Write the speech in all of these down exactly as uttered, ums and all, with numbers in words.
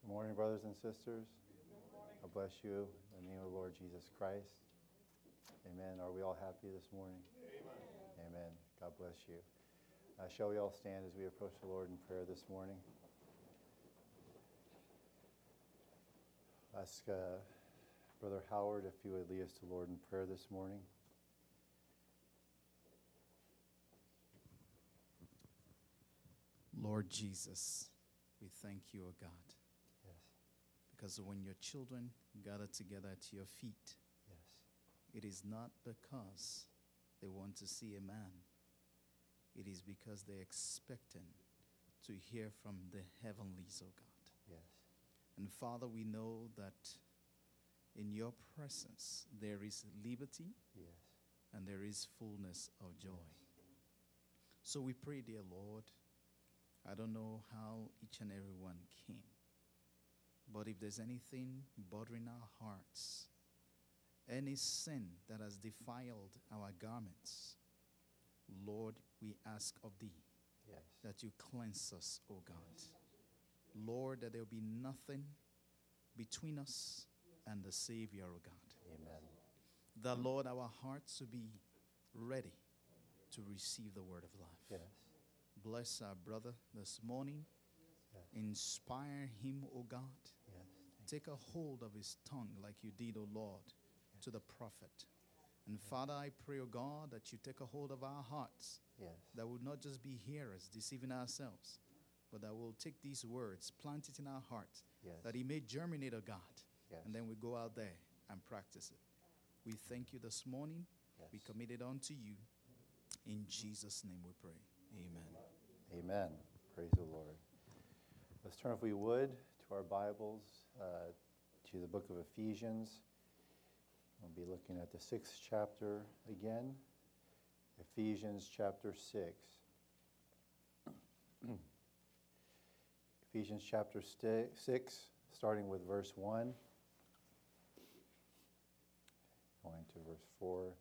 Morning, brothers and sisters. I bless you in the name of the Lord Jesus Christ. Amen. Are we all happy this morning? Amen. Amen. God bless you. Uh, shall we all stand as we approach the Lord in prayer this morning? Ask uh, Brother Howard if you would lead us to the Lord in prayer this morning. Lord Jesus, we thank you, O God. Yes. Because when your children gather together at your feet, Yes. it is not because they want to see a man. It is because they're expecting to hear from the heavenlies, O God. Yes. And Father, we know that in your presence there is liberty Yes. and there is fullness of joy. Yes. So we pray, dear Lord, I don't know how each and every one came, but if there's anything bothering our hearts, any sin that has defiled our garments, Lord, we ask of thee Yes. that you cleanse us, O God. Lord, that there will be nothing between us and the Savior, O God. Amen. That, Lord, our hearts will be ready to receive the word of life. Yes. Bless our brother this morning. Yes. Inspire him, O God. Yes. Take a hold of his tongue like you did, O Lord, Yes. to the prophet. And Father, I pray, O God, that you take a hold of our hearts, Yes. that will not just be hearers, deceiving ourselves, but that will take these words, plant it in our hearts, Yes. that it may germinate, O God, Yes. and then we go out there and practice it. We thank you this morning. Yes. We commit it unto you. In Jesus' name we pray. Amen. Amen. Praise the Lord. Let's turn, if we would, to our Bibles, uh, to the book of Ephesians. We'll be looking at the sixth chapter again. Ephesians chapter six. Ephesians chapter st- six, starting with verse one. Going to verse four.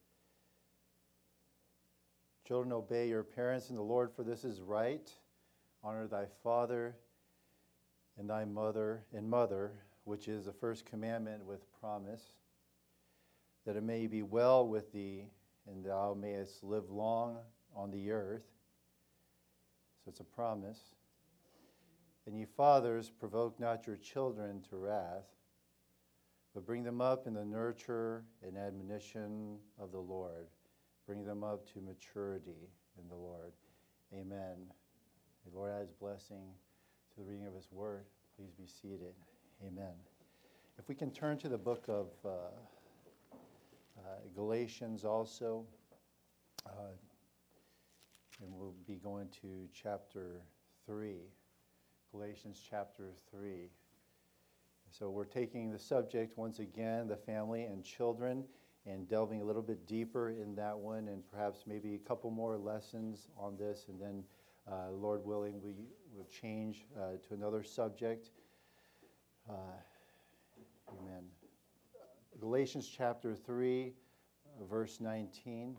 Children, obey your parents in the Lord, for this is right. Honor thy father and thy mother and mother, which is the first commandment with promise, that it may be well with thee, and thou mayest live long on the earth. So it's a promise. And ye fathers, provoke not your children to wrath, but bring them up in the nurture and admonition of the Lord. Bring them up to maturity in the Lord. Amen. May the Lord add his blessing to the reading of his word. Please be seated. Amen. If we can turn to the book of uh, uh, Galatians also, uh, and we'll be going to chapter three. Galatians chapter three. So we're taking the subject once again, the family and children, and delving a little bit deeper in that one, and perhaps maybe a couple more lessons on this, and then, uh, Lord willing, we will change uh, to another subject. Uh, amen. Galatians chapter three, verse nineteen.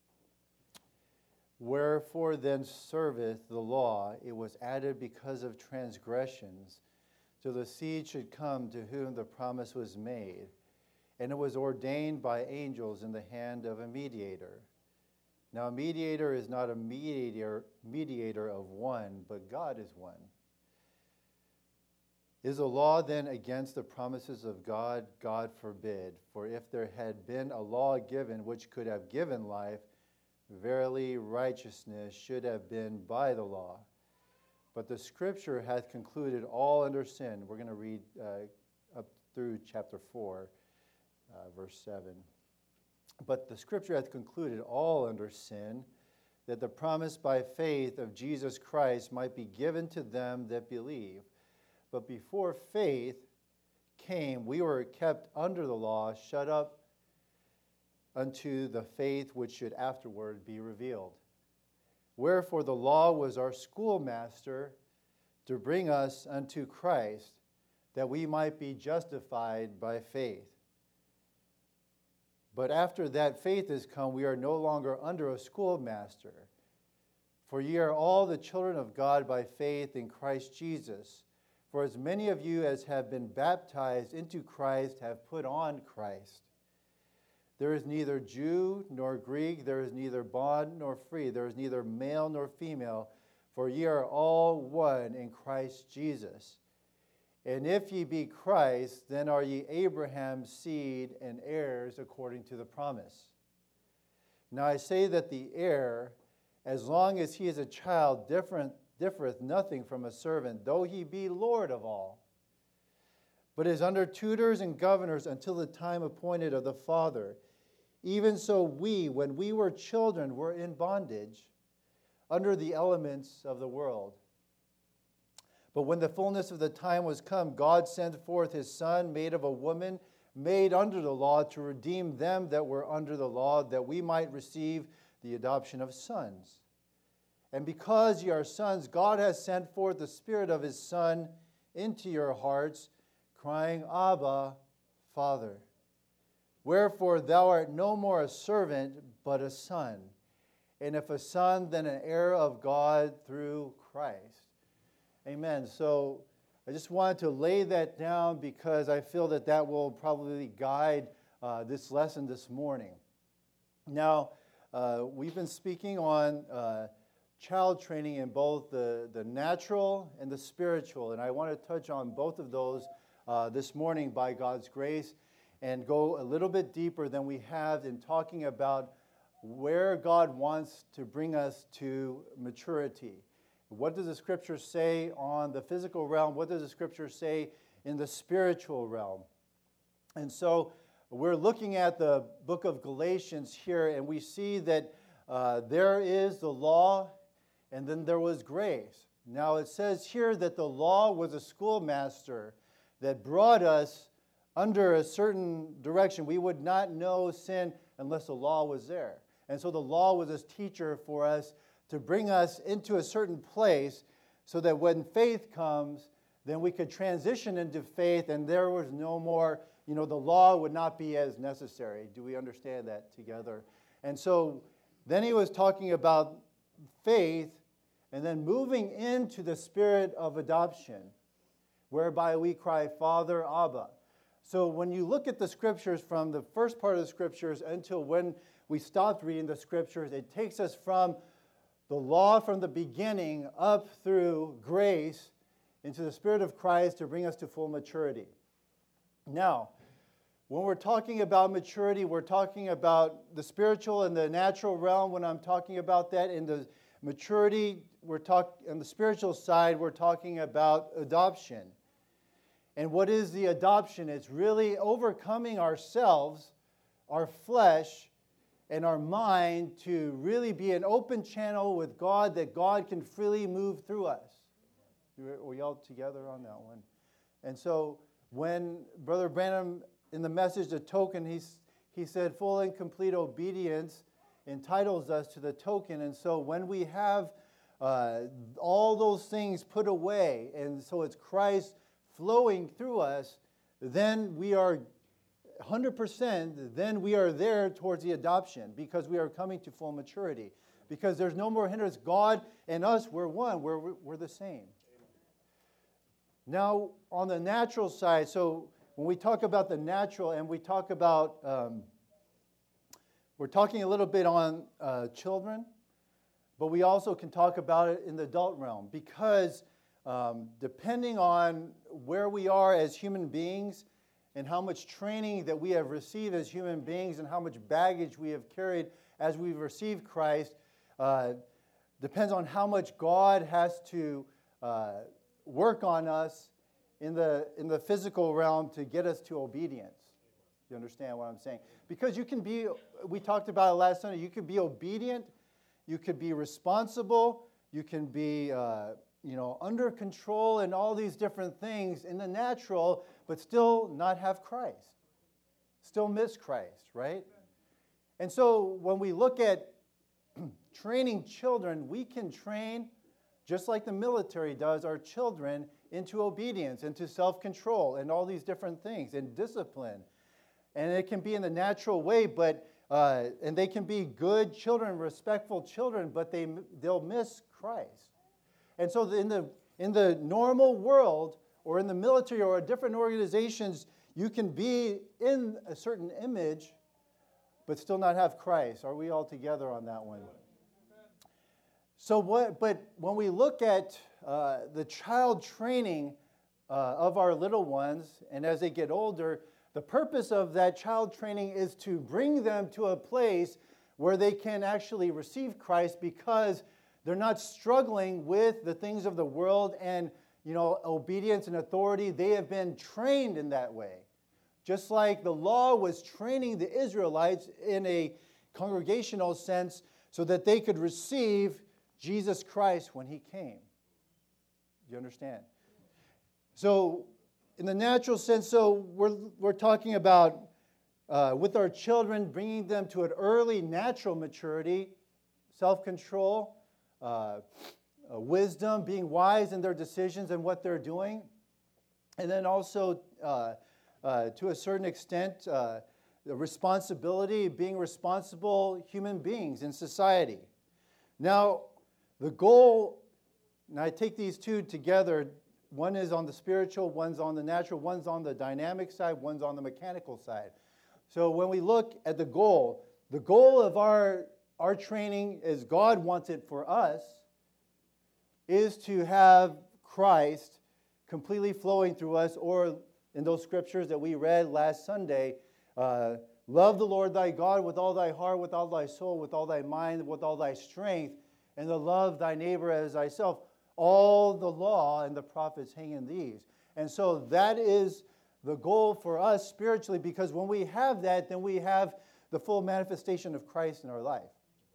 Wherefore then serveth the law? It was added because of transgressions, till the seed should come to whom the promise was made. And it was ordained by angels in the hand of a mediator. Now a mediator is not a mediator, mediator of one, but God is one. Is the law then against the promises of God? God forbid. For if there had been a law given which could have given life, verily righteousness should have been by the law. But the Scripture hath concluded all under sin. We're going to read uh, up through chapter four. Uh, verse seven. But the Scripture hath concluded all under sin, that the promise by faith of Jesus Christ might be given to them that believe. But before faith came, we were kept under the law, shut up unto the faith which should afterward be revealed. Wherefore the law was our schoolmaster to bring us unto Christ, that we might be justified by faith. But after that faith is come, we are no longer under a schoolmaster. For ye are all the children of God by faith in Christ Jesus. For as many of you as have been baptized into Christ have put on Christ. There is neither Jew nor Greek, there is neither bond nor free, there is neither male nor female, for ye are all one in Christ Jesus. And if ye be Christ, then are ye Abraham's seed and heirs according to the promise. Now I say that the heir, as long as he is a child, different, differeth nothing from a servant, though he be Lord of all, but is under tutors and governors until the time appointed of the Father. Even so we, when we were children, were in bondage, under the elements of the world. But when the fullness of the time was come, God sent forth his Son, made of a woman, made under the law, to redeem them that were under the law, that we might receive the adoption of sons. And because ye are sons, God has sent forth the Spirit of his Son into your hearts, crying, Abba, Father. Wherefore thou art no more a servant, but a son. And if a son, then an heir of God through Christ. Amen. So I just wanted to lay that down because I feel that that will probably guide uh, this lesson this morning. Now, uh, we've been speaking on uh, child training in both the, the natural and the spiritual, and I want to touch on both of those uh, this morning by God's grace and go a little bit deeper than we have in talking about where God wants to bring us to maturity. What does the Scripture say on the physical realm? What does the Scripture say in the spiritual realm? And so we're looking at the book of Galatians here, and we see that uh, there is the law, and then there was grace. Now it says here that the law was a schoolmaster that brought us under a certain direction. We would not know sin unless the law was there. And so the law was this teacher for us to bring us into a certain place so that when faith comes, then we could transition into faith and there was no more, you know, the law would not be as necessary. Do we understand that together? And so then he was talking about faith and then moving into the spirit of adoption, whereby we cry, Father, Abba. So when you look at the Scriptures from the first part of the Scriptures until when we stopped reading the Scriptures, it takes us from the law from the beginning up through grace into the Spirit of Christ to bring us to full maturity. Now, when we're talking about maturity, we're talking about the spiritual and the natural realm. When I'm talking about that in the maturity, we're talking on the spiritual side, we're talking about adoption. And what is the adoption? It's really overcoming ourselves, our flesh, and our mind to really be an open channel with God that God can freely move through us. Are we all together on that one? And so when Brother Branham, in the message, The Token, he's, he said full and complete obedience entitles us to the token. And so when we have uh, all those things put away, and so it's Christ flowing through us, then we are one hundred percent, then we are there towards the adoption because we are coming to full maturity. Because there's no more hindrance. God and us, we're one. We're, we're the same. Now, on the natural side, so when we talk about the natural and we talk about, um, we're talking a little bit on uh, children, but we also can talk about it in the adult realm because um, depending on where we are as human beings and how much training that we have received as human beings and how much baggage we have carried as we've received Christ, uh, depends on how much God has to uh, work on us in the in the physical realm to get us to obedience. You understand what I'm saying? Because you can be, we talked about it last Sunday, you could be obedient, you could be responsible, you can be uh, you know, under control and all these different things in the natural, but still not have Christ. Still miss Christ, right? And so when we look at training children, we can train, just like the military does, our children into obedience, into self-control, and all these different things, and discipline. And it can be in the natural way, but uh, and they can be good children, respectful children, but they they'll miss Christ. And so in the in the normal world, or in the military or different organizations, you can be in a certain image but still not have Christ. Are we all together on that one? So what, but when we look at uh, the child training uh, of our little ones, and as they get older, the purpose of that child training is to bring them to a place where they can actually receive Christ, because they're not struggling with the things of the world and, you know, obedience and authority. They have been trained in that way. Just like the law was training the Israelites in a congregational sense so that they could receive Jesus Christ when he came. Do you understand? So, in the natural sense, so we're, we're talking about uh, with our children, bringing them to an early natural maturity, self-control, uh, uh, wisdom, being wise in their decisions and what they're doing. And then also, uh, uh, to a certain extent, uh, the responsibility, being responsible human beings in society. Now, the goal, and I take these two together, one is on the spiritual, one's on the natural, one's on the dynamic side, one's on the mechanical side. So when we look at the goal, the goal of our, our training, as God wants it for us, is to have Christ completely flowing through us, or in those scriptures that we read last Sunday, uh, love the Lord thy God with all thy heart, with all thy soul, with all thy mind, with all thy strength, and to love thy neighbor as thyself. All the law and the prophets hang in these. And so that is the goal for us spiritually, because when we have that, then we have the full manifestation of Christ in our life.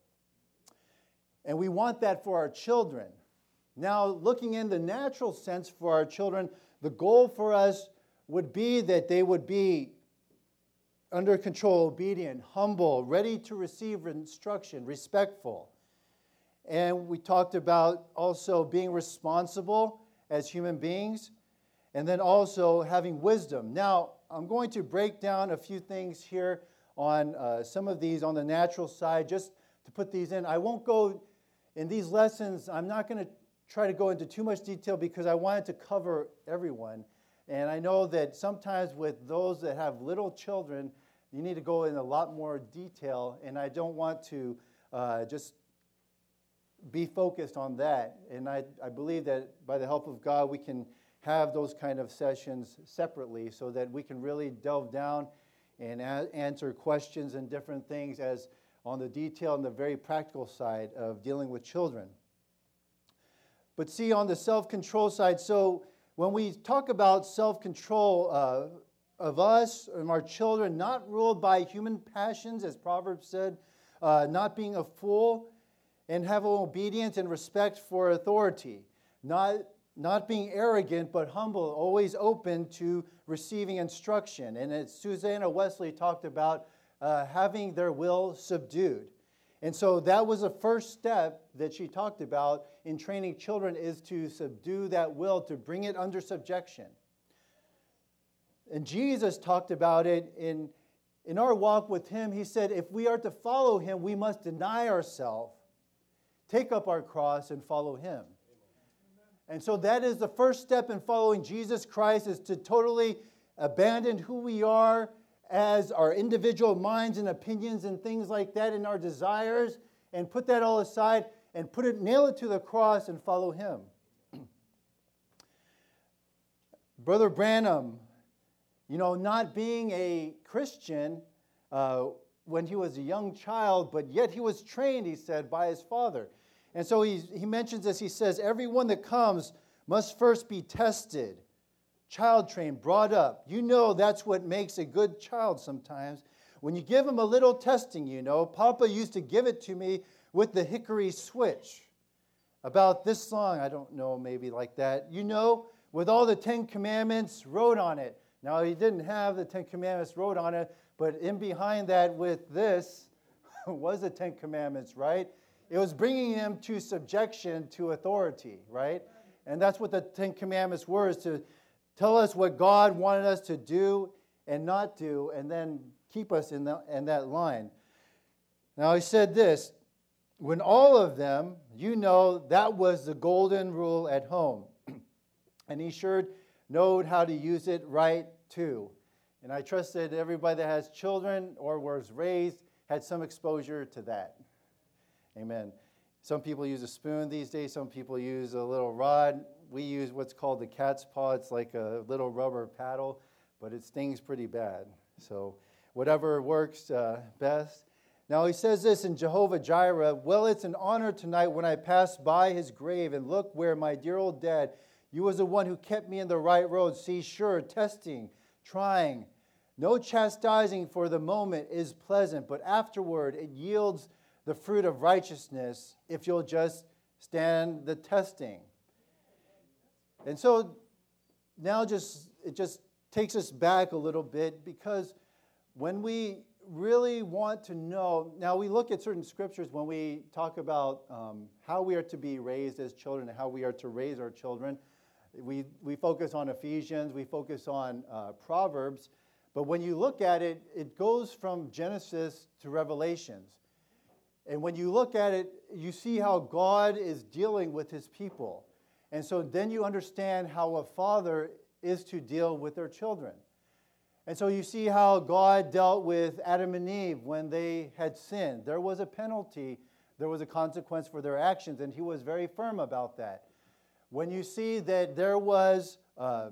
And we want that for our children. Now, looking in the natural sense for our children, the goal for us would be that they would be under control, obedient, humble, ready to receive instruction, respectful. And we talked about also being responsible as human beings, and then also having wisdom. Now, I'm going to break down a few things here on uh, some of these on the natural side, just to put these in. I won't go in these lessons. I'm not going to try to go into too much detail because I wanted to cover everyone. And I know that sometimes with those that have little children, you need to go in a lot more detail, and I don't want to uh, just be focused on that. And I, I believe that by the help of God, we can have those kind of sessions separately so that we can really delve down and a- answer questions and different things as on the detail and the very practical side of dealing with children. But see, on the self-control side, so when we talk about self-control uh, of us and our children, not ruled by human passions, as Proverbs said, uh, not being a fool, and have obedience and respect for authority, not, not being arrogant, but humble, always open to receiving instruction. And as Susanna Wesley talked about, uh, having their will subdued. And so that was the first step that she talked about in training children, is to subdue that will, to bring it under subjection. And Jesus talked about it in, in our walk with him. He said, if we are to follow him, we must deny ourselves, take up our cross, and follow him. And so that is the first step in following Jesus Christ, is to totally abandon who we are as our individual minds and opinions and things like that, and our desires, and put that all aside and put it, nail it to the cross and follow him. Brother Branham, you know, not being a Christian uh, when he was a young child, but yet he was trained, he said, by his father. And so he, he mentions this. He says, everyone that comes must first be tested, child trained, brought up. You know that's what makes a good child sometimes. When you give them a little testing, you know. Papa used to give it to me with the hickory switch. About this song, I don't know, maybe like that. You know, with all the Ten Commandments wrote on it. Now, he didn't have the Ten Commandments wrote on it, but in behind that with this was the Ten Commandments, right? It was bringing him to subjection to authority, right? And that's what the Ten Commandments were, is to tell us what God wanted us to do and not do, and then keep us in, the, in that line. Now, he said this, when all of them, you know, that was the golden rule at home. And he assured, know how to use it right too. And I trust that everybody that has children or was raised had some exposure to that. Amen. Some people use a spoon these days. Some people use a little rod. We use what's called the cat's paw. It's like a little rubber paddle, but it stings pretty bad. So whatever works uh, best. Now he says this in Jehovah Jireh, well, it's an honor tonight when I pass by his grave and look where my dear old dad, you was the one who kept me in the right road. See, sure, testing, trying. No chastising for the moment is pleasant, but afterward it yields the fruit of righteousness if you'll just stand the testing. And so now just it just takes us back a little bit, because when we really want to know, now we look at certain scriptures when we talk about um, how we are to be raised as children and how we are to raise our children. We, we focus on Ephesians, we focus on uh, Proverbs, but when you look at it, it goes from Genesis to Revelations. And when you look at it, you see how God is dealing with his people. And so then you understand how a father is to deal with their children. And so you see how God dealt with Adam and Eve when they had sinned. There was a penalty, there was a consequence for their actions, and he was very firm about that. When you see that there was uh,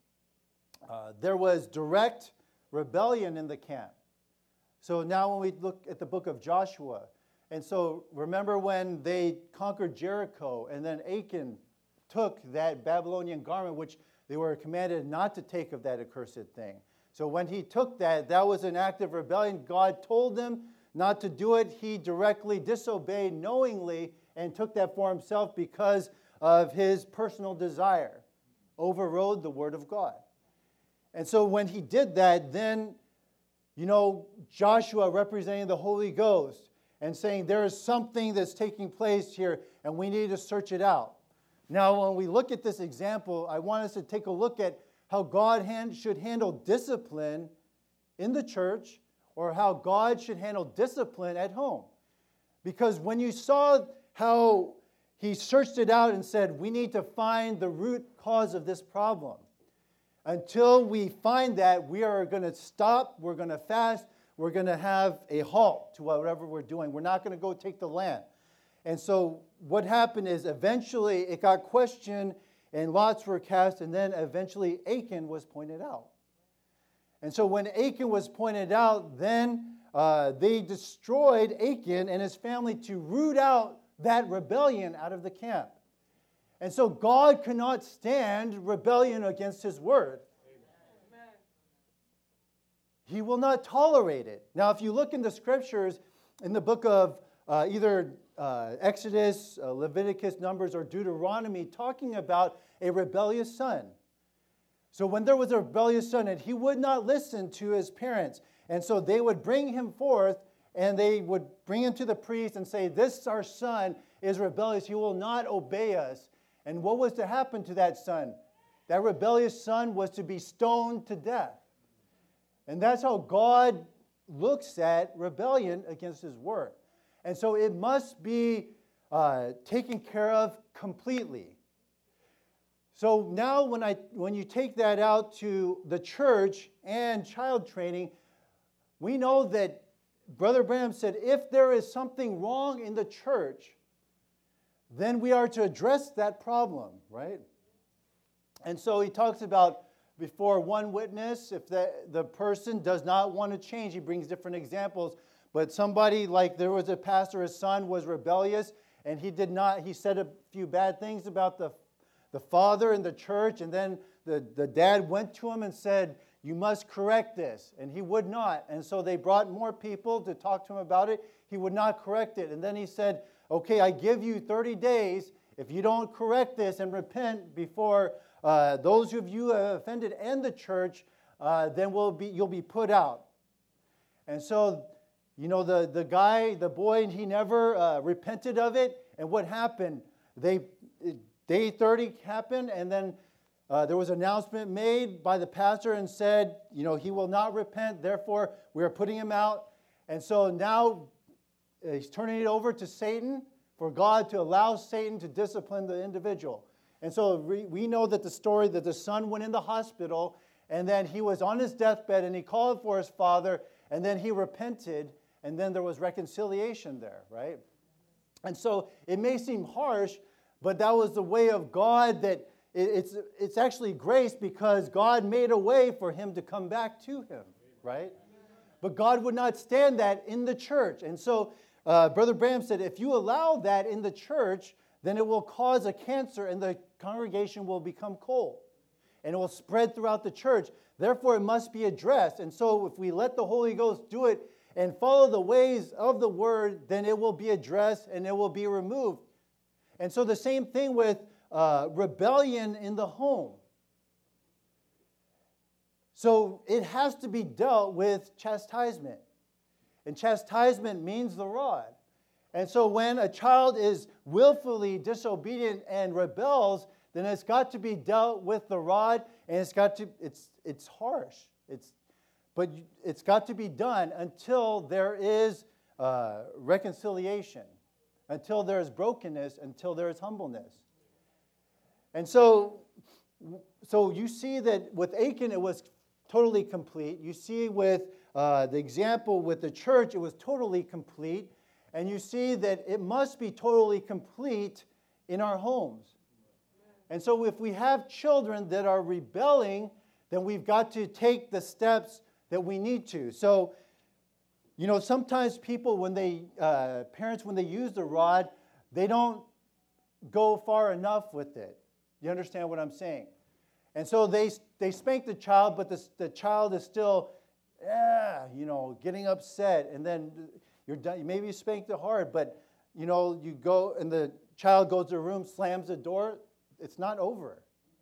uh, there was direct rebellion in the camp. So now when we look at the book of Joshua, and so remember when they conquered Jericho, and then Achan took that Babylonian garment, which they were commanded not to take of that accursed thing. So when he took that, that was an act of rebellion. God told them not to do it. He directly disobeyed knowingly and took that for himself because of his personal desire, overrode the word of God. And so when he did that, then, you know, Joshua representing the Holy Ghost and saying there is something that's taking place here and we need to search it out. Now, when we look at this example, I want us to take a look at how God hand, should handle discipline in the church, or how God should handle discipline at home. Because when you saw how he searched it out and said, we need to find the root cause of this problem. Until we find that, we are going to stop, we're going to fast, we're going to have a halt to whatever we're doing. We're not going to go take the land. And so what happened is eventually it got questioned and lots were cast, and then eventually Achan was pointed out. And so when Achan was pointed out, then uh, they destroyed Achan and his family to root out that rebellion out of the camp. And so God cannot stand rebellion against his word. Amen. He will not tolerate it. Now, if you look in the scriptures, in the book of uh, either uh, Exodus, uh, Leviticus, Numbers, or Deuteronomy, talking about a rebellious son. So when there was a rebellious son, and he would not listen to his parents, and so they would bring him forth, and they would bring him to the priest and say, this our son is rebellious, he will not obey us. And what was to happen to that son? That rebellious son was to be stoned to death. And that's how God looks at rebellion against his word. And so it must be uh, taken care of completely. So now when I when you take that out to the church and child training, we know that Brother Branham said if there is something wrong in the church, then we are to address that problem, right? And so he talks about before one witness, if the, the person does not want to change, he brings different examples. But somebody, like there was a pastor, his son was rebellious, and he did not, he said a few bad things about the, the father in the church, and then the, the dad went to him and said, you must correct this. And he would not. And so they brought more people to talk to him about it. He would not correct it. And then he said, okay, I give you thirty days. If you don't correct this and repent before uh, those of you who have offended and the church, uh, then we'll be, you'll be put out. And so, you know, the, the guy, the boy, he never uh, repented of it. And what happened? They day thirty happened, and then uh, there was an announcement made by the pastor and said, you know, he will not repent, therefore we are putting him out. And so now he's turning it over to Satan, for God to allow Satan to discipline the individual. And so we, we know that the story that the son went in the hospital, and then he was on his deathbed, and he called for his father, and then he repented, and then there was reconciliation there, right? And so it may seem harsh, but that was the way of God. That it, it's, it's actually grace, because God made a way for him to come back to him, right? But God would not stand that in the church. And so uh, Brother Branham said, if you allow that in the church, then it will cause a cancer, and the congregation will become cold, and it will spread throughout the church. Therefore, it must be addressed. And so if we let the Holy Ghost do it and follow the ways of the Word, then it will be addressed and it will be removed. And so the same thing with uh, rebellion in the home. So it has to be dealt with chastisement. And chastisement means the rod. And so when a child is willfully disobedient and rebels, then it's got to be dealt with the rod, and it's got to, it's it's harsh. It's, but it's got to be done until there is uh, reconciliation, until there is brokenness, until there is humbleness. And so, so you see that with Achan, it was totally complete. You see with uh, the example with the church, it was totally complete. And you see that it must be totally complete in our homes. And so if we have children that are rebelling, then we've got to take the steps that we need to. So, you know, sometimes people, when they, uh, parents, when they use the rod, they don't go far enough with it. You understand what I'm saying? And so they they spank the child, but the, the child is still, yeah, you know, getting upset. And then you're done. Maybe you spanked it hard, but, you know, you go and the child goes to the room, slams the door. It's not over.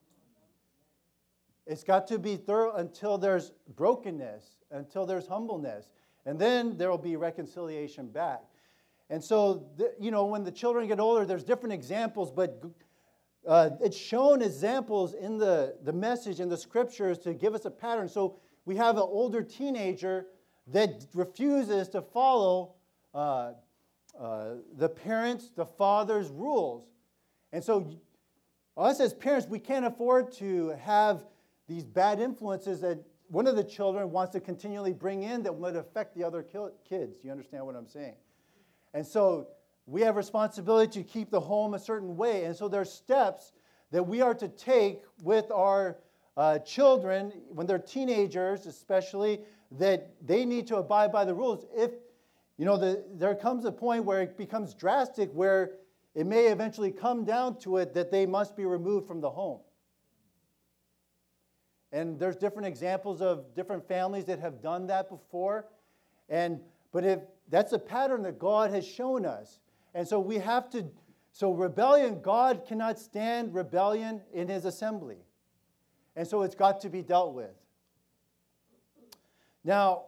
It's got to be thorough until there's brokenness, until there's humbleness. And then there will be reconciliation back. And so, the, you know, when the children get older, there's different examples, but uh, it's shown examples in the, the message in the scriptures to give us a pattern. So we have an older teenager that refuses to follow uh, uh, the parents, the father's rules. And so us as parents, we can't afford to have these bad influences that one of the children wants to continually bring in that would affect the other kids. You understand what I'm saying? And so we have responsibility to keep the home a certain way. And so there's steps that we are to take with our uh, children when they're teenagers, especially, that they need to abide by the rules. If, you know, the, there comes a point where it becomes drastic, where it may eventually come down to it that they must be removed from the home. And there's different examples of different families that have done that before. And but if that's a pattern that God has shown us. And so we have to, so rebellion, God cannot stand rebellion in his assembly. And so it's got to be dealt with. Now,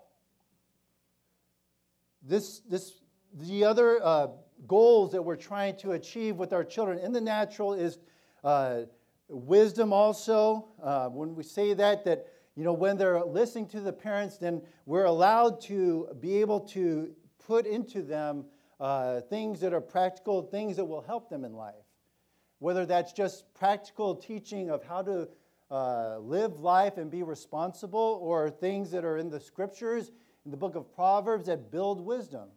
this, this, the other uh, goals that we're trying to achieve with our children in the natural is uh, wisdom also. Uh, when we say that, that, you know, when they're listening to the parents, then we're allowed to be able to put into them uh, things that are practical, things that will help them in life. Whether that's just practical teaching of how to uh, live life and be responsible, or things that are in the scriptures, in the book of Proverbs, that build wisdom.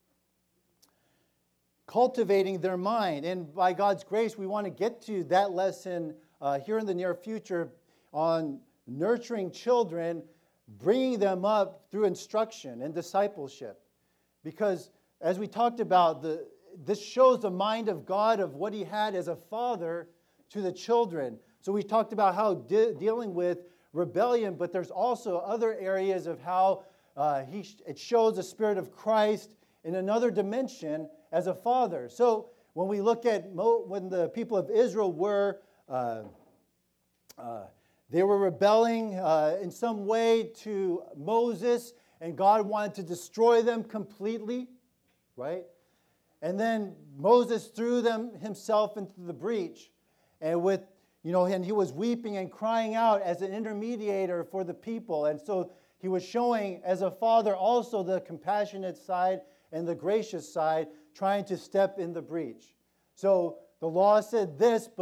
Cultivating their mind. And by God's grace, we want to get to that lesson uh, here in the near future on nurturing children, bringing them up through instruction and discipleship. Because as we talked about, the, this shows the mind of God of what he had as a father to the children. So we talked about how de- dealing with rebellion, but there's also other areas of how uh, he sh- it shows the Spirit of Christ in another dimension as a father. So when we look at Mo- when the people of Israel were, uh, uh, they were rebelling uh, in some way to Moses, and God wanted to destroy them completely, right? And then Moses threw them himself into the breach, and with you know, and he was weeping and crying out as an intermediator for the people, and so he was showing as a father also the compassionate side and the gracious side, trying to step in the breach. So the law said this, but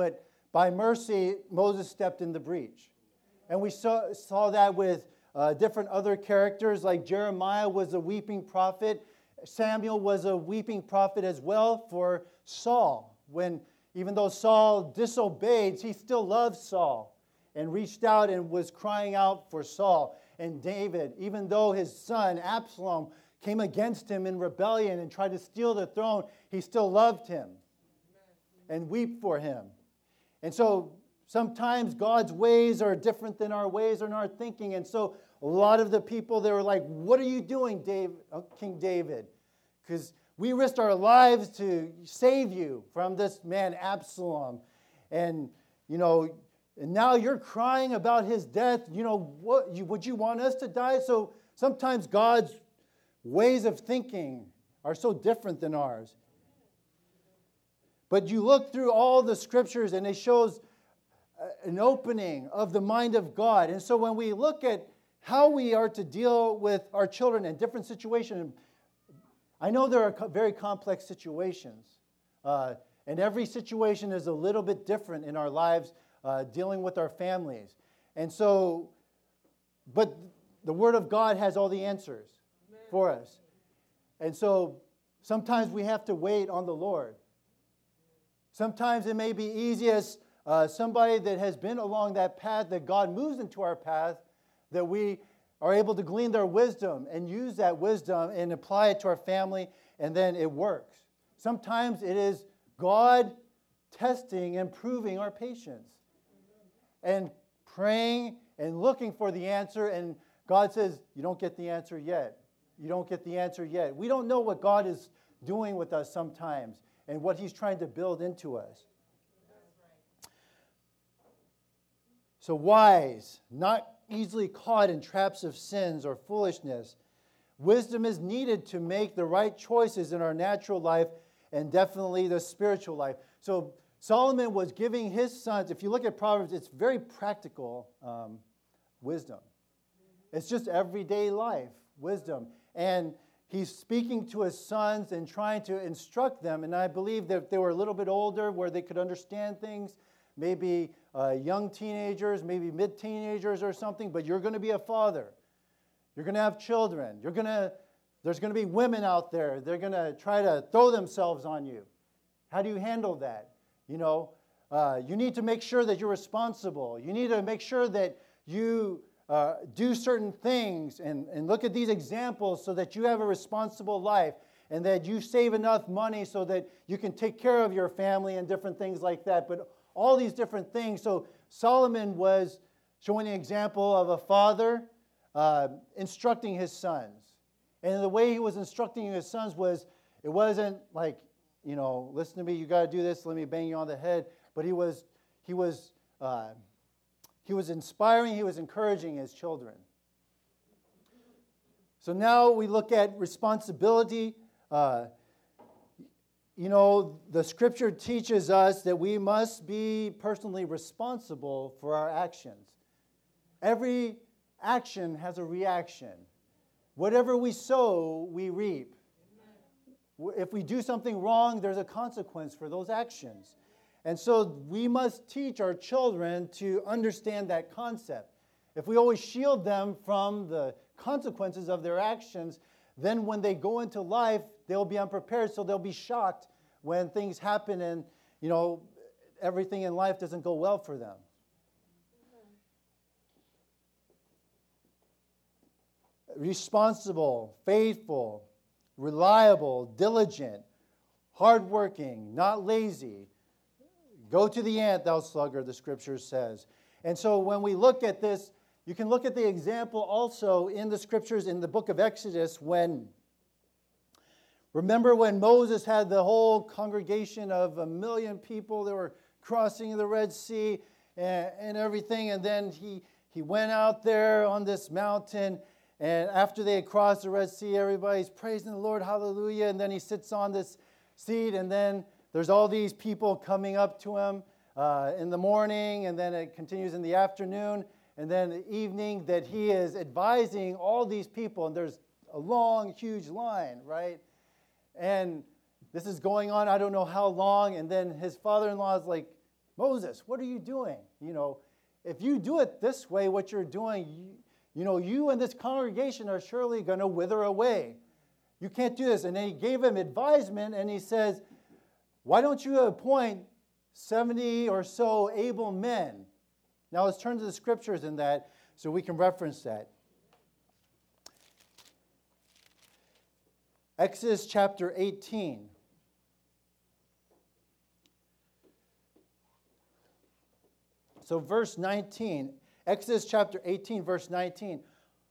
by mercy, Moses stepped in the breach. And we saw, saw that with uh, different other characters, like Jeremiah was a weeping prophet. Samuel was a weeping prophet as well for Saul. When, even though Saul disobeyed, he still loved Saul and reached out and was crying out for Saul. And David, even though his son Absalom came against him in rebellion and tried to steal the throne, he still loved him and wept for him. And so sometimes God's ways are different than our ways and our thinking. And so a lot of the people, they were like, what are you doing, Dave, uh, King David? Because we risked our lives to save you from this man Absalom. And, you know, and now you're crying about his death. You know, what you, would you want us to die? So sometimes God's ways of thinking are so different than ours. But you look through all the scriptures and it shows an opening of the mind of God. And so when we look at how we are to deal with our children in different situations, I know there are very complex situations. Uh, and every situation is a little bit different in our lives, uh, dealing with our families. And so, but the Word of God has all the answers for us. And so sometimes we have to wait on the Lord. Sometimes it may be easy as uh, somebody that has been along that path, that God moves into our path, that we are able to glean their wisdom and use that wisdom and apply it to our family, and then it works. Sometimes it is God testing and proving our patience and praying and looking for the answer, and God says, you don't get the answer yet. You don't get the answer yet. We don't know what God is doing with us sometimes and what He's trying to build into us. So wise, not easily caught in traps of sins or foolishness. Wisdom is needed to make the right choices in our natural life and definitely the spiritual life. So Solomon was giving his sons, if you look at Proverbs, it's very practical um, wisdom. It's just everyday life wisdom. And he's speaking to his sons and trying to instruct them. And I believe that they were a little bit older where they could understand things, maybe uh, young teenagers, maybe mid-teenagers or something, but you're going to be a father. You're going to have children. You're going to, there's going to be women out there. They're going to try to throw themselves on you. How do you handle that? You know, uh, you need to make sure that you're responsible. You need to make sure that you uh, do certain things and, and look at these examples so that you have a responsible life and that you save enough money so that you can take care of your family and different things like that. But all these different things. So Solomon was showing an example of a father uh, instructing his sons. And the way he was instructing his sons was, it wasn't like, you know, listen to me, you got to do this, let me bang you on the head. But he was, he was, uh, he was inspiring, he was encouraging his children. So now we look at responsibility. Uh, you know, the scripture teaches us that we must be personally responsible for our actions. Every action has a reaction. Whatever we sow, we reap. If we do something wrong, there's a consequence for those actions. And so we must teach our children to understand that concept. If we always shield them from the consequences of their actions, then when they go into life, they'll be unprepared, so they'll be shocked when things happen and, you know, everything in life doesn't go well for them. Responsible, faithful, reliable, diligent, hardworking, not lazy. Go to the ant, thou sluggard, the scripture says. And so when we look at this, you can look at the example also in the scriptures in the book of Exodus when, remember when Moses had the whole congregation of a million people that were crossing the Red Sea and, and everything, and then he, he went out there on this mountain. And after they had crossed the Red Sea, everybody's praising the Lord, hallelujah. And then he sits on this seat, and then there's all these people coming up to him uh, in the morning, and then it continues in the afternoon, and then the evening that he is advising all these people. And there's a long, huge line, right? And this is going on, I don't know how long. And then his father-in-law is like, Moses, what are you doing? You know, if you do it this way, what you're doing, you, you know, you and this congregation are surely going to wither away. You can't do this. And then he gave him advisement, and he says, why don't you appoint seventy or so able men? Now let's turn to the scriptures in that so we can reference that. Exodus chapter eighteen. So verse nineteen, Exodus chapter eighteen, verse nineteen.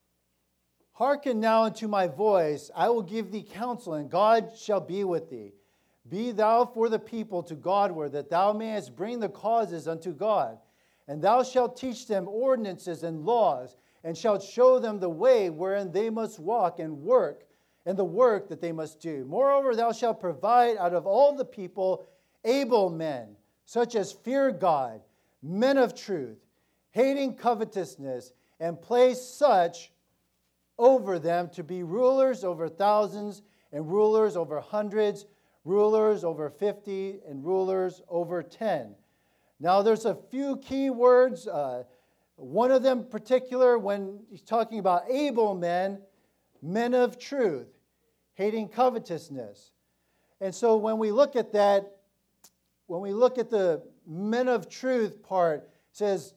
Hearken now unto my voice, I will give thee counsel, and God shall be with thee. Be thou for the people to Godward, that thou mayest bring the causes unto God. And thou shalt teach them ordinances and laws, and shalt show them the way wherein they must walk and work, and the work that they must do. Moreover, thou shalt provide out of all the people able men, such as fear God, men of truth, hating covetousness, and place such over them to be rulers over thousands, and rulers over hundreds, rulers over fifty, and rulers over ten. Now, there's a few key words. Uh, one of them particular, when he's talking about able men, men of truth, hating covetousness. And so when we look at that, when we look at the men of truth part, it says,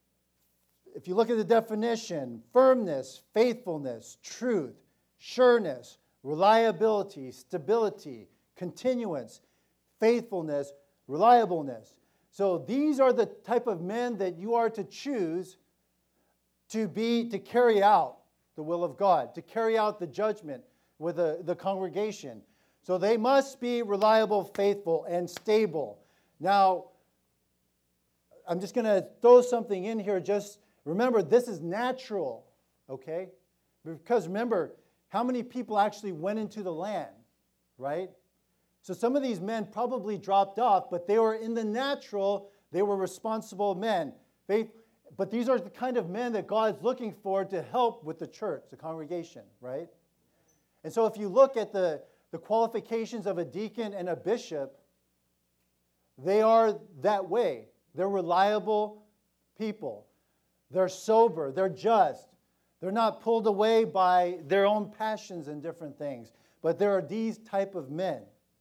if you look at the definition, firmness, faithfulness, truth, sureness, reliability, stability, continuance, faithfulness, reliableness. So these are the type of men that you are to choose to be, to carry out the will of God, to carry out the judgment with the, the congregation. So they must be reliable, faithful, and stable. Now, I'm just going to throw something in here. Just remember, this is natural, okay? Because remember, how many people actually went into the land, right? So some of these men probably dropped off, but they were in the natural, they were responsible men. They, but these are the kind of men that God's looking for to help with the church, the congregation, right? And so if you look at the, the qualifications of a deacon and a bishop, they are that way. They're reliable people. They're sober. They're just. They're not pulled away by their own passions and different things. But there are these type of men.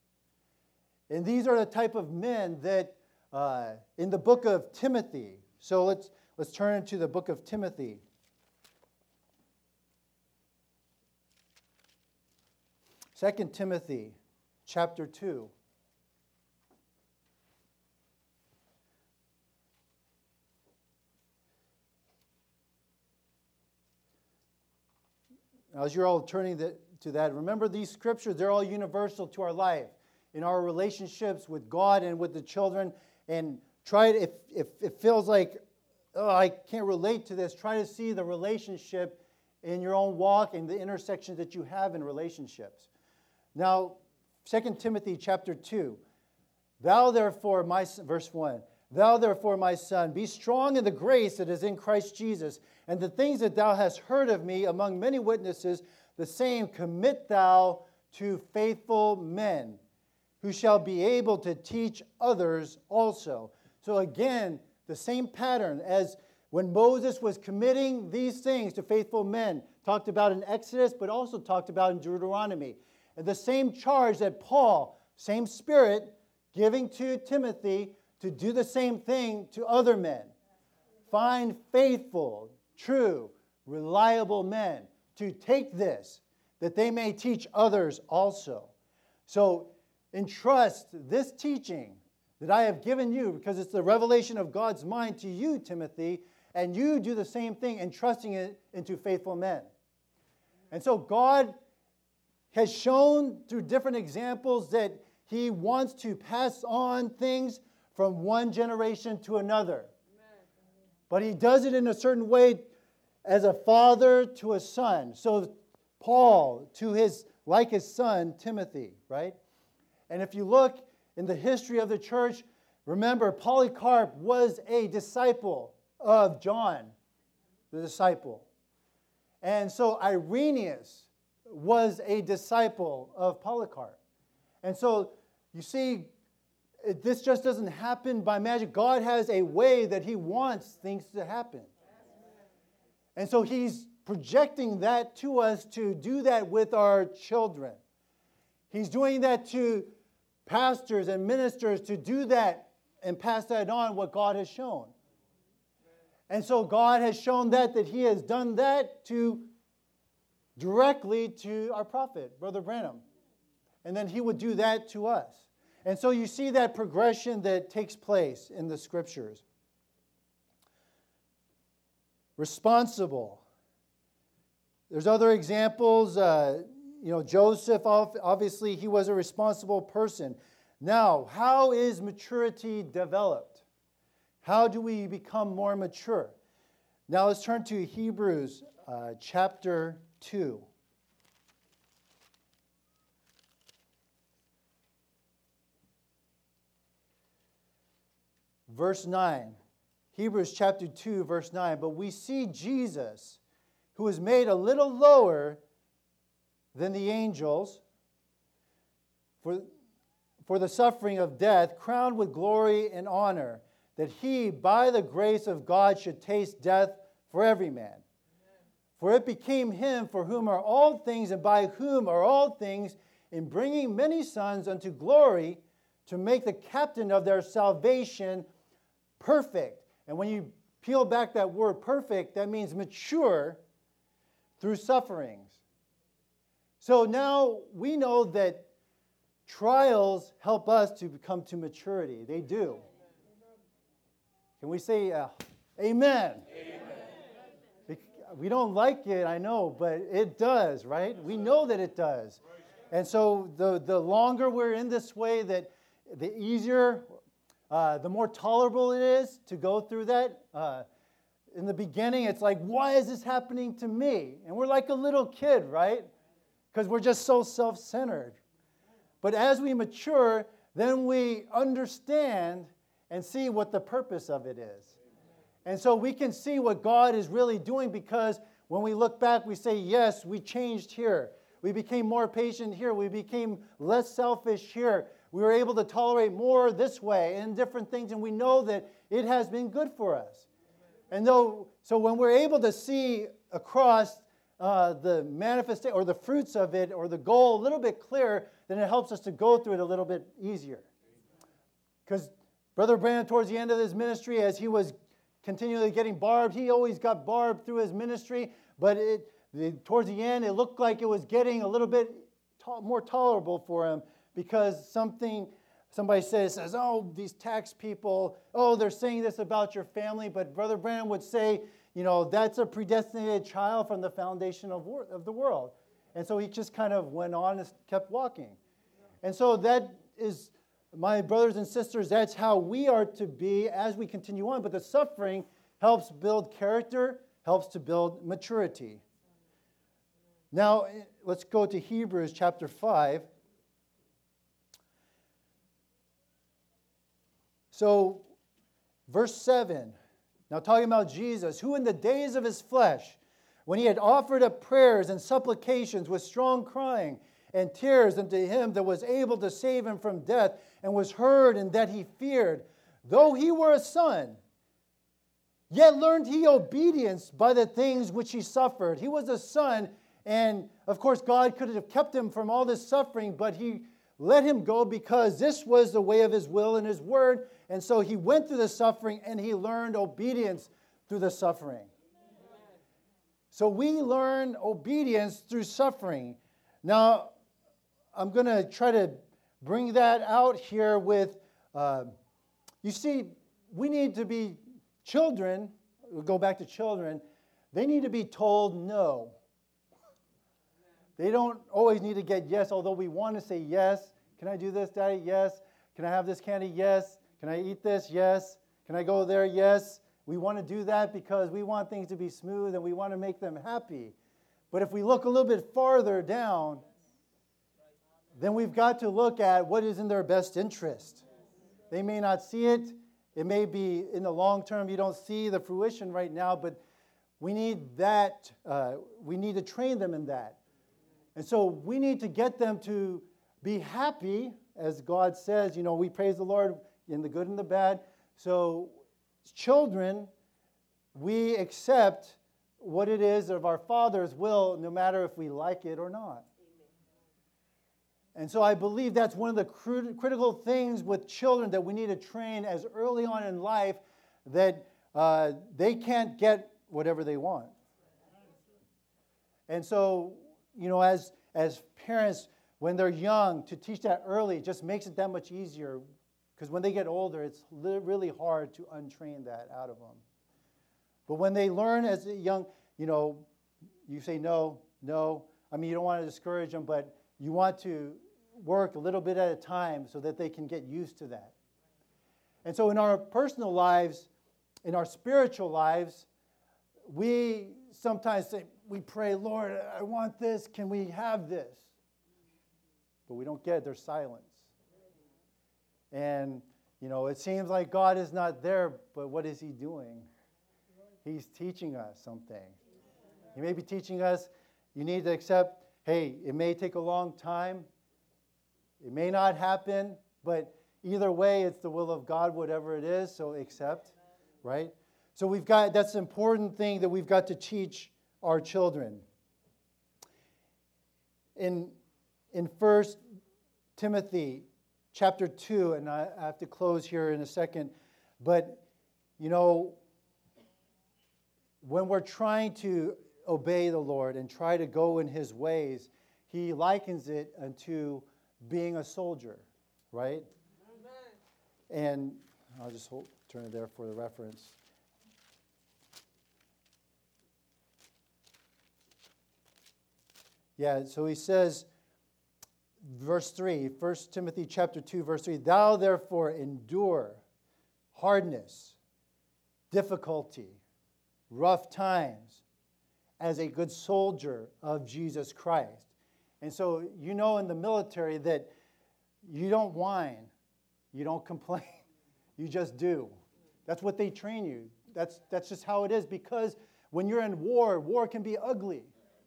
And these are the type of men that uh, in the book of Timothy. So let's let's turn to the book of Timothy. Second Timothy chapter two. Now, as you're all turning the, to that, remember these scriptures, they're all universal to our life, in our relationships with God and with the children. And try to, if, if it feels like, oh, I can't relate to this, try to see the relationship in your own walk and the intersections that you have in relationships. Now, Second Timothy chapter two. Thou therefore, my verse one, thou therefore, my son, be strong in the grace that is in Christ Jesus, and the things that thou hast heard of me among many witnesses, the same commit thou to faithful men, who shall be able to teach others also. So again, the same pattern as when Moses was committing these things to faithful men, talked about in Exodus, but also talked about in Deuteronomy. And the same charge that Paul, same spirit, giving to Timothy to do the same thing to other men. Find faithful, true, reliable men to take this, that they may teach others also. So entrust this teaching that I have given you, because it's the revelation of God's mind to you, Timothy, and you do the same thing, entrusting it into faithful men. And so God has shown through different examples that He wants to pass on things from one generation to another. But He does it in a certain way, as a father to a son. So Paul to his, like his son, Timothy, right? And if you look in the history of the church, remember, Polycarp was a disciple of John, the disciple. And so Irenaeus was a disciple of Polycarp. And so you see, it, this just doesn't happen by magic. God has a way that He wants things to happen. And so He's projecting that to us to do that with our children. He's doing that to pastors and ministers to do that and pass that on what God has shown. And so God has shown that, that He has done that to directly to our prophet, Brother Branham. And then He would do that to us. And so you see that progression that takes place in the Scriptures. Responsible. There's other examples. Uh, you know, Joseph, obviously, he was a responsible person. Now, how is maturity developed? How do we become more mature? Now, let's turn to Hebrews uh, chapter two. Verse nine. Hebrews chapter two, verse nine. But we see Jesus, who was made a little lower than the angels for, for the suffering of death, crowned with glory and honor, that He, by the grace of God, should taste death for every man. Amen. For it became Him for whom are all things, and by whom are all things, in bringing many sons unto glory, to make the captain of their salvation perfect. And when you peel back that word perfect, that means mature through sufferings. So now we know that trials help us to come to maturity. They do. Can we say uh, amen? Amen? We don't like it, I know, but it does, right? We know that it does. And so the, the longer we're in this way, that the easier, uh, the more tolerable it is to go through that. Uh, in the beginning, it's like, why is this happening to me? And we're like a little kid, right? Because we're just so self-centered. But as we mature, then we understand and see what the purpose of it is. And so we can see what God is really doing, because when we look back, we say, yes, we changed here. We became more patient here. We became less selfish here. We were able to tolerate more this way and different things, and we know that it has been good for us. And though, so when we're able to see across uh, the manifestation or the fruits of it or the goal a little bit clearer, then it helps us to go through it a little bit easier. Because Brother Branham, towards the end of his ministry, as he was continually getting barbed, he always got barbed through his ministry, but it, the, towards the end, it looked like it was getting a little bit to- more tolerable for him, because something, somebody says, says, oh, these tax people, oh, they're saying this about your family, but Brother Branham would say, you know, that's a predestinated child from the foundation of, wor- of the world. And so he just kind of went on and kept walking. And so that is, my brothers and sisters, that's how we are to be as we continue on. But the suffering helps build character, helps to build maturity. Now, let's go to Hebrews chapter five. So, verse seven. Now, talking about Jesus, who in the days of his flesh, when he had offered up prayers and supplications with strong crying and tears unto him that was able to save him from death, and was heard in that he feared, though he were a son, yet learned he obedience by the things which he suffered. He was a son, and of course God could have kept him from all this suffering, but he let him go because this was the way of his will and his word. And so he went through the suffering and he learned obedience through the suffering. So we learn obedience through suffering. Now, I'm going to try to bring that out here with, uh, you see, we need to be children, we'll go back to children, they need to be told no. They don't always need to get yes, although we want to say yes. Can I do this, Daddy? Yes. Can I have this candy? Yes. Can I eat this? Yes. Can I go there? Yes. We want to do that because we want things to be smooth and we want to make them happy. But if we look a little bit farther down, then we've got to look at what is in their best interest. They may not see it. It may be in the long term you don't see the fruition right now, but we need that. Uh, we need to train them in that. And so we need to get them to be happy as God says, you know, we praise the Lord in the good and the bad. So children, we accept what it is of our Father's will, no matter if we like it or not. And so I believe that's one of the cru- critical things with children that we need to train as early on in life, that uh, they can't get whatever they want. And so, you know, as, as parents, when they're young, to teach that early just makes it that much easier, because when they get older, it's li- really hard to untrain that out of them. But when they learn as a young, you know, you say no, no. I mean, you don't want to discourage them, but you want to work a little bit at a time so that they can get used to that. And so in our personal lives, in our spiritual lives, we sometimes say, we pray, Lord, I want this. Can we have this? But we don't get it. There's silence. And, you know, it seems like God is not there, but what is he doing? He's teaching us something. He may be teaching us, you need to accept, hey, it may take a long time. It may not happen, but either way, it's the will of God, whatever it is, so accept, right? So we've got, that's an important thing that we've got to teach our children. In, in First Timothy chapter two, and I have to close here in a second, but, you know, when we're trying to obey the Lord and try to go in his ways, he likens it unto being a soldier, right? Amen. And I'll just hold, turn it there for the reference. Yeah, so he says, verse three, First Timothy chapter two, verse three, thou therefore endure hardness, difficulty, rough times, as a good soldier of Jesus Christ. And so you know in the military that you don't whine, you don't complain, you just do. That's what they train you. That's, that's just how it is, because when you're in war, war can be ugly.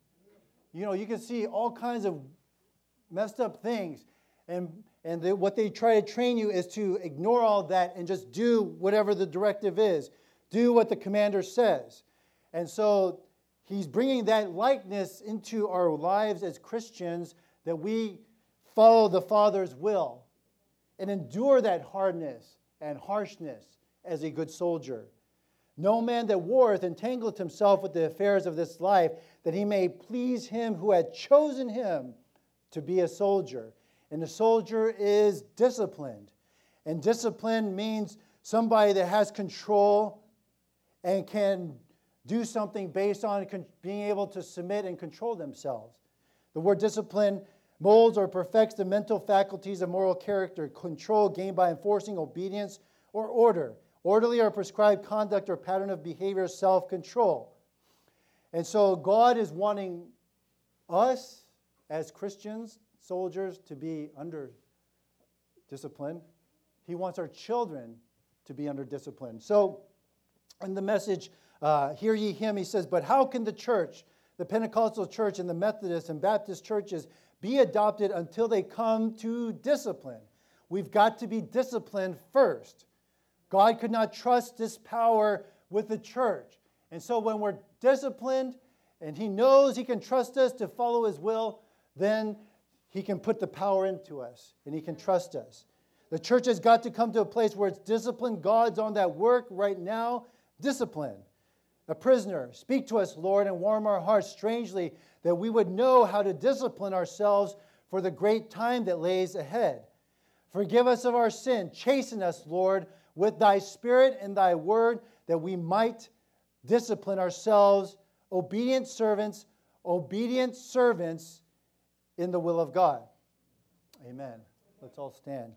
You know, you can see all kinds of messed up things. And, and they, what they try to train you is to ignore all that and just do whatever the directive is. Do what the commander says. And so he's bringing that likeness into our lives as Christians, that we follow the Father's will and endure that hardness and harshness as a good soldier. No man that warreth entangleth himself with the affairs of this life, that he may please him who had chosen him to be a soldier. And the soldier is disciplined. And discipline means somebody that has control and can do something based on being able to submit and control themselves. The word discipline molds or perfects the mental faculties of moral character, control gained by enforcing obedience or order, orderly or prescribed conduct or pattern of behavior, self-control. And so God is wanting us as Christians, soldiers, to be under discipline. He wants our children to be under discipline. So in the message, uh, Hear Ye Him, he says, but how can the church, the Pentecostal church and the Methodist and Baptist churches, be adopted until they come to discipline? We've got to be disciplined first. God could not trust this power with the church. And so when we're disciplined and he knows he can trust us to follow his will, then he can put the power into us and he can trust us. The church has got to come to a place where it's disciplined. God's on that work right now. Discipline. A prisoner, speak to us, Lord, and warm our hearts strangely, that we would know how to discipline ourselves for the great time that lays ahead. Forgive us of our sin. Chasten us, Lord, with thy spirit and thy word, that we might discipline ourselves, obedient servants, obedient servants in the will of God. Amen. Let's all stand.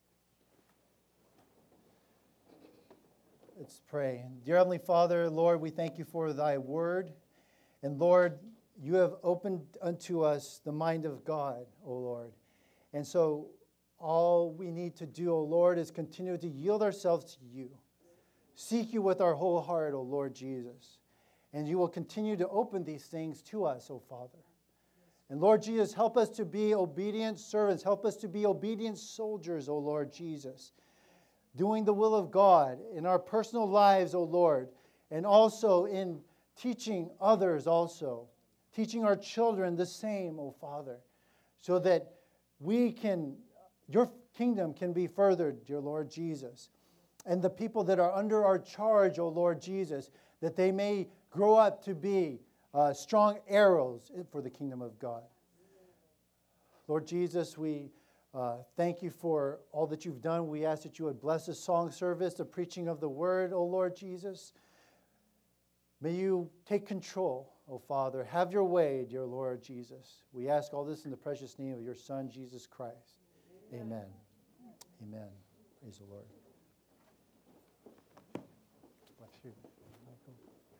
Let's pray. Dear Heavenly Father, Lord, we thank you for thy word. And Lord, you have opened unto us the mind of God, O Lord. And so all we need to do, O Lord, is continue to yield ourselves to you. Seek you with our whole heart, O Lord Jesus. And you will continue to open these things to us, O Father. And Lord Jesus, help us to be obedient servants. Help us to be obedient soldiers, O Lord Jesus, doing the will of God in our personal lives, O Lord, and also in teaching others also, teaching our children the same, O Father, so that we can, your kingdom can be furthered, dear Lord Jesus. And the people that are under our charge, O Lord Jesus, that they may grow up to be uh, strong arrows for the kingdom of God. Lord Jesus, we uh, thank you for all that you've done. We ask that you would bless the song service, the preaching of the word, O Lord Jesus. May you take control, O Father. Have your way, dear Lord Jesus. We ask all this in the precious name of your Son, Jesus Christ. Amen. Amen. Amen. Praise the Lord. Bless you, Michael.